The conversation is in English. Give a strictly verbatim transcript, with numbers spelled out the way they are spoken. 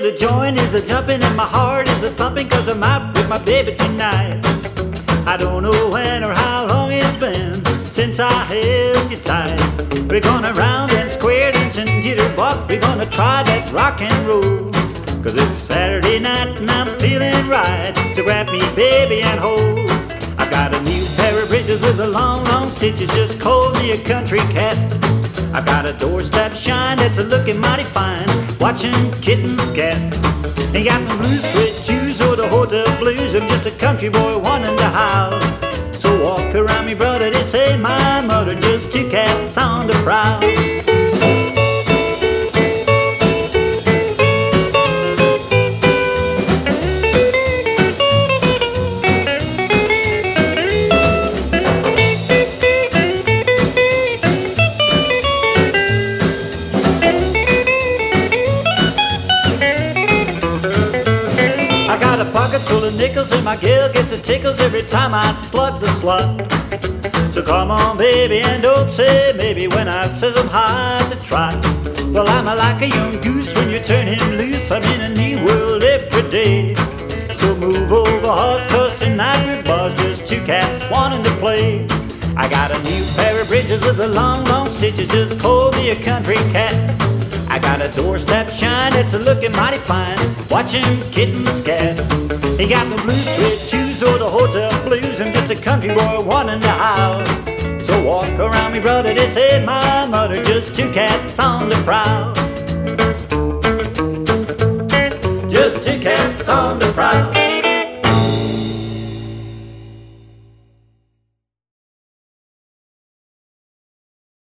the joint is a jumping and my heart is a thumping, 'cause I'm out with my baby tonight. I don't know when or how long it's been since I held you tight. We're gonna round and square dance and jitterbug. We're gonna try that rock and roll, 'cause it's Saturday night and I'm feeling right. So grab me, baby, and hold. I got a new pair of bridges with a long, long stitches. Just call me a country cat. I got a doorstep shine that's a looking mighty fine, watching kittens scat. Ain't got no blue suede shoes or the hotel blues. I'm just a country boy wanting to howl. So walk around me, brother, this ain't my mother. Just two cats on the prowl. A pocket full of nickels and my gal gets the tickles every time I slug the slut. So come on, baby, and don't say maybe when I says I'm hard to trot. Well, I'm a like a young goose when you turn him loose. I'm in a new world every day. So move over, horse, 'cause tonight we're buzzed, just two cats wanting to play. I got a new pair of bridges with the long, long stitches. Just call me a country cat. I got a doorstep shine that's a looking mighty fine, watching kittens scat. Ain't got no blue suede shoes or the hotel blues. I'm just a country boy wanting to howl. So walk around me, brother, this ain't my mother. Just two cats on the prowl.